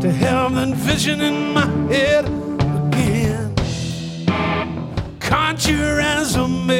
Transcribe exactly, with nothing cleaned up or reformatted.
to have that vision in my head again. Conjure as a